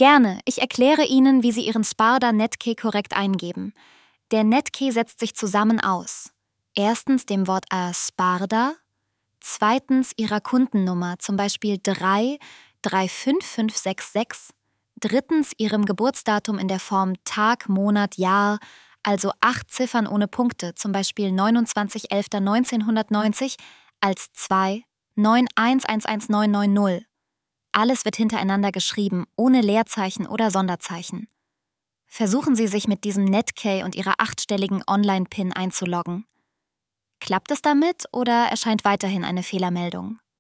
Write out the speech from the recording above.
Gerne, ich erkläre Ihnen, wie Sie Ihren Sparda Netkey korrekt eingeben. Der Netkey setzt sich zusammen aus. Erstens dem Wort Sparda, zweitens Ihrer Kundennummer, zum Beispiel 35566, drittens Ihrem Geburtsdatum in der Form Tag, Monat, Jahr, also 8 Ziffern ohne Punkte, zum Beispiel 29.11.1990 als 2911190. Alles wird hintereinander geschrieben, ohne Leerzeichen oder Sonderzeichen. Versuchen Sie, sich mit diesem Netkey und Ihrer 8-stelligen Online-PIN einzuloggen. Klappt es damit oder erscheint weiterhin eine Fehlermeldung?